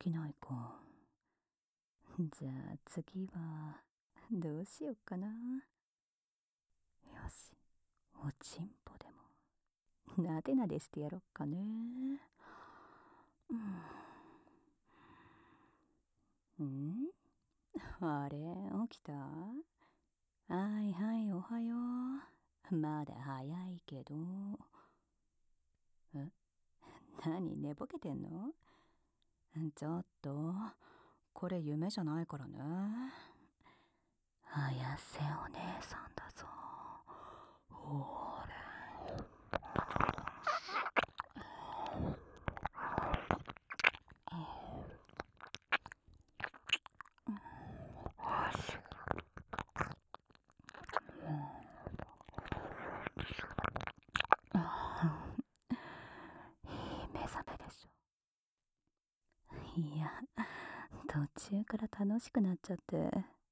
起きないか。じゃあ次はどうしよっかな。よし、おちんぽでもなでなでしてやろっかね。あれ、起きた？はいはい、おはよう。まだ早いけど。何、寝ぼけてんの？ちょっと、これ夢じゃないからね。綾瀬お姉さんだぞ。ほれ。いい目覚めでしょ。いや、途中から楽しくなっちゃって。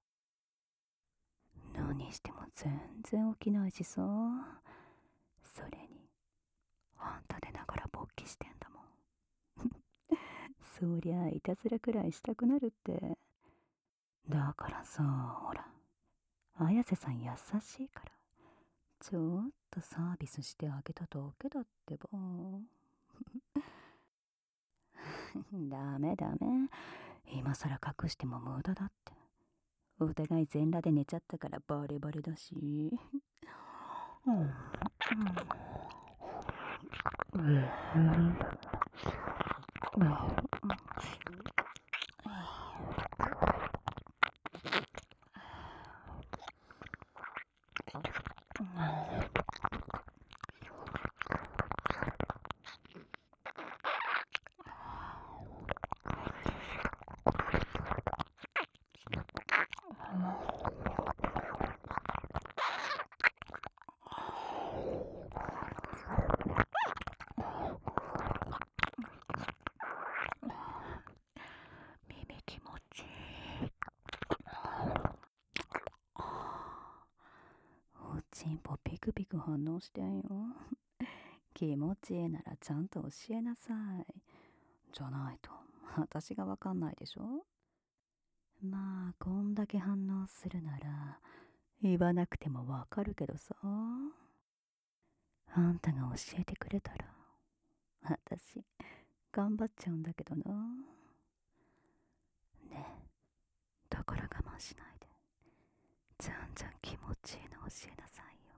何しても全然起きないしさ。それに、あんたでながら勃起してんだもん。そりゃいたずらくらいしたくなるって。だからさ、ほら、綾瀬さん優しいから、ちょっとサービスしてあげただけだってば。ダメダメ。今さら隠しても無駄だって。お互い全裸で寝ちゃったからバレバレだし。耳気持ちいい。おちんぽピクピク反応してんよ。気持ちいいならちゃんと教えなさい。じゃないと私がわかんないでしょ。まあこんだけ反応するなら言わなくてもわかるけどさ。あんたが教えてくれたら私頑張っちゃうんだけどな。ねえ、だから我慢しないでじゃんじゃん気持ちいいの教えなさいよ。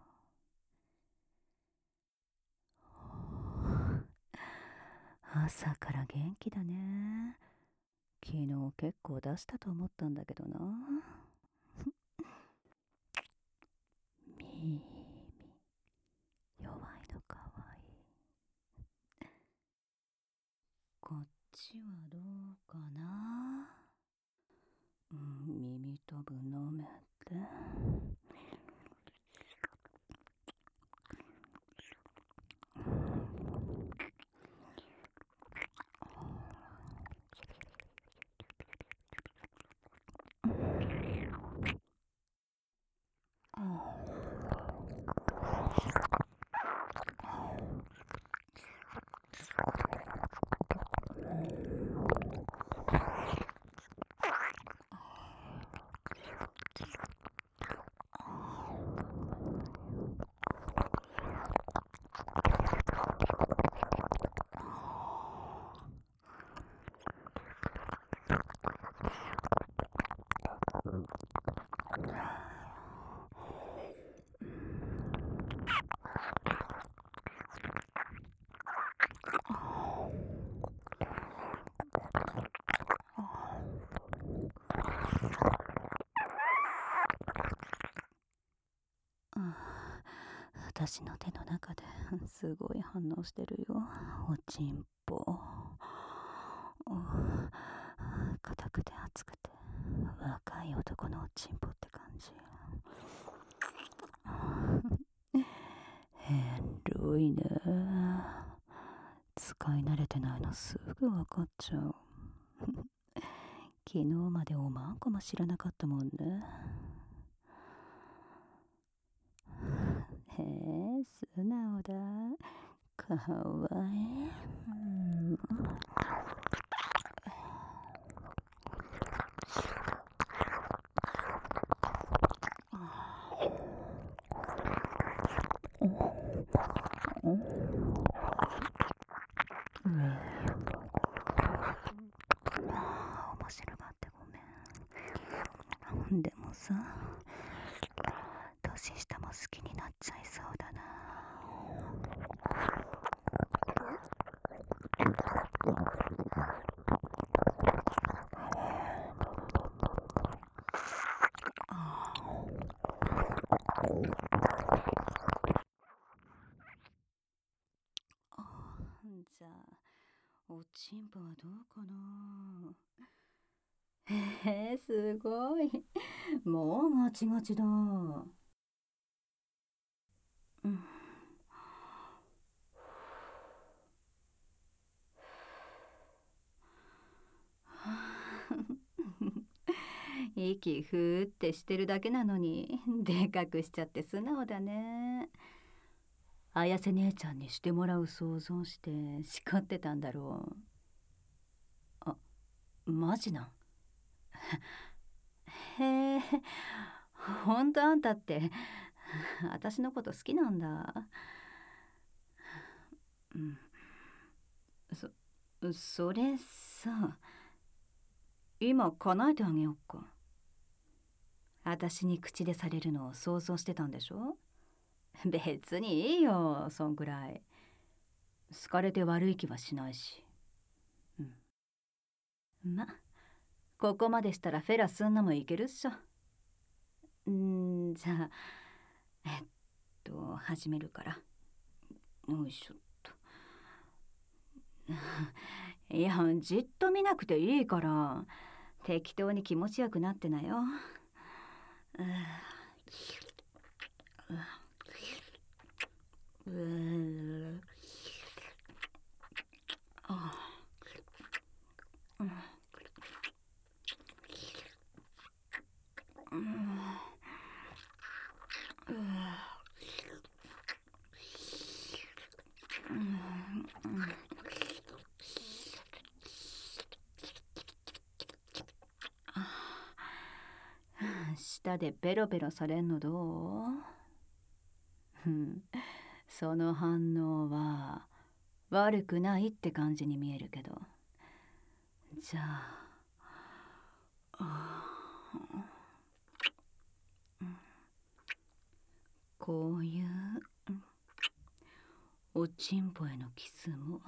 朝から元気だね。昨日結構出したと思ったんだけどな。み弱いのかわいい。こっちはどうかな。耳たぶ舐めて。私の手の中ですごい反応してるよ。おちんぽ。硬くて熱くて若い男のおちんぽって感じ。へんろいね。使い慣れてないのすぐ分かっちゃう。昨日までおまんこも知らなかったもんね。へえ、素直だ。かわいい。 でもさ、年下も好きになっちゃいそうだな。じゃあおちんぽはどうかな。すごい。もうガチガチだ。うん。息ふーってしてるだけなのにでかくしちゃって素直だね。綾瀬姉ちゃんにしてもらう想像して叱ってたんだろう。あ、マジなん。へえ、ほんとあんたって私のこと好きなんだ。うん。それさ、今叶えてあげよっか。私に口でされるのを想像してたんでしょ。別にいいよ、そんくらい。好かれて悪い気はしないし。うん。ここまでしたらフェラすんのもいけるっしょ。じゃあ始めるから。よいしょっと。いや、じっと見なくていいから適当に気持ちよくなってなよ。舌でペロペロされんのどう？その反応は悪くないって感じに見えるけど。じゃあ、こういうおちんぽへのキスも。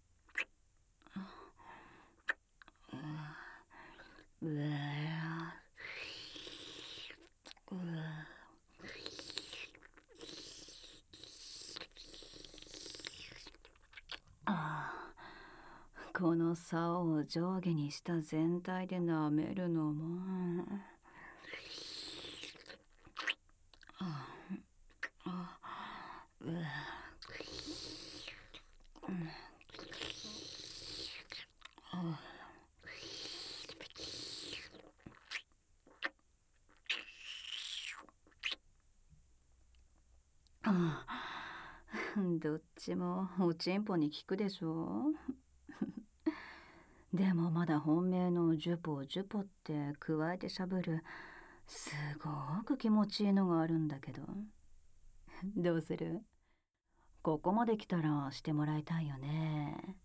この竿を上下にした全体で舐めるのも。どっちもおちんぽに効くでしょ。でもまだ本命のジュポジュポって加えてしゃぶるすごく気持ちいいのがあるんだけど。どうする？ここまで来たらしてもらいたいよね。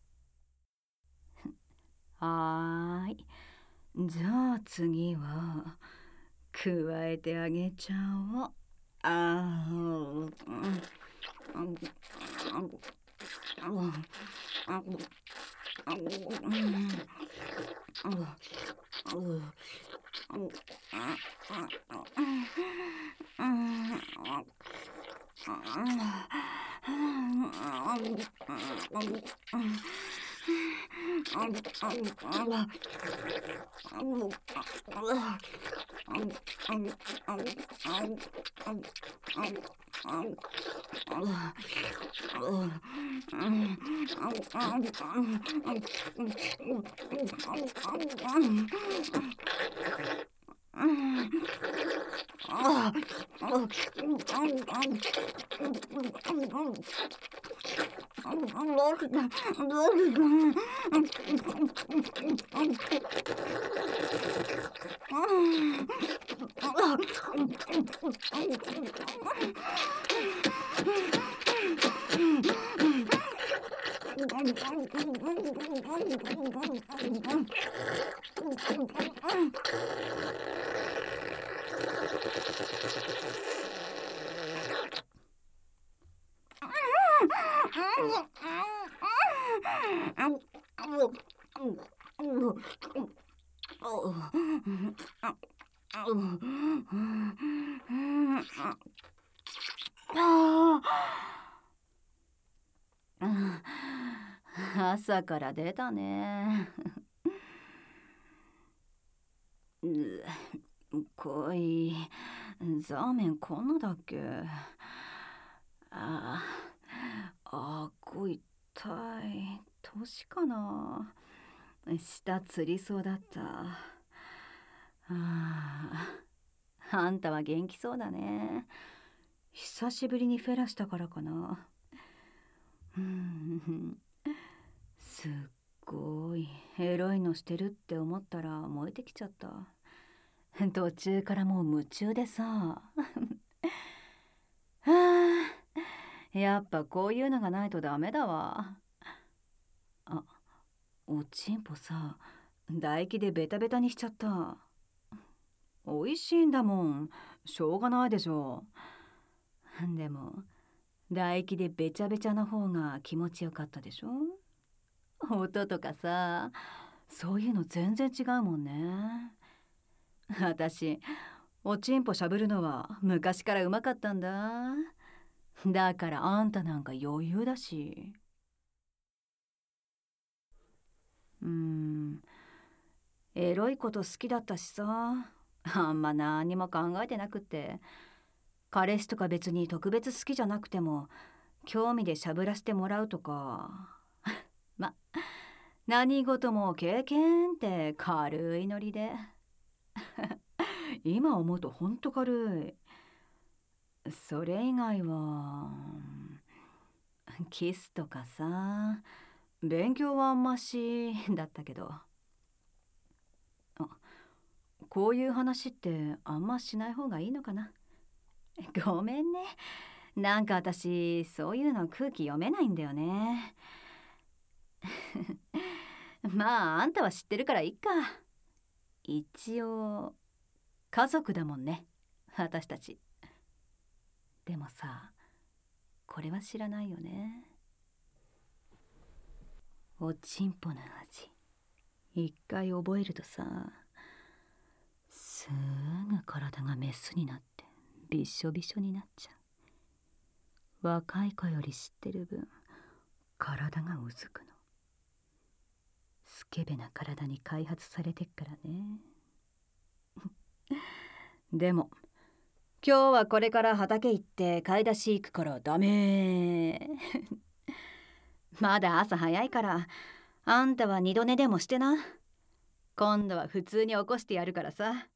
はーい。じゃあ次は加えてあげちゃおう。 朝から出たね。こい、ザーメンこんなだっけ。あこい痛い。年かな。舌つりそうだった。あんたは元気そうだね。久しぶりにフェラしたからかな。すっごいエロいのしてるって思ったら燃えてきちゃった。途中からもう夢中でさ。やっぱこういうのがないとダメだわ。おちんぽさ、唾液でベタベタにしちゃった。美味しいんだもん、しょうがないでしょ。でも唾液でべちゃべちゃの方が気持ちよかったでしょ。音とかさ、そういうの全然違うもんね。私おちんぽしゃぶるのは昔からうまかったんだ。だからあんたなんか余裕だし。エロいこと好きだったしさ、あんま何も考えてなくって。彼氏とか別に特別好きじゃなくても興味でしゃぶらしてもらうとか。ま、何事も経験って軽いノリで。今思うとほんと軽い。それ以外はキスとかさ、勉強はあんましだったけど。こういう話ってあんましない方がいいのかな。ごめんね、なんか私そういうの空気読めないんだよね。まああんたは知ってるからいっか。一応家族だもんね、私たち。でもさ、これは知らないよね。おちんぽの味、一回覚えるとさ、すぐ体がメスになってびしょびしょになっちゃう。若い子より知ってる分体がうずくの。スケベな体に開発されてっからね。でも今日はこれから畑行って買い出し行くからダメ。まだ朝早いからあんたは二度寝でもしてな。今度は普通に起こしてやるからさ。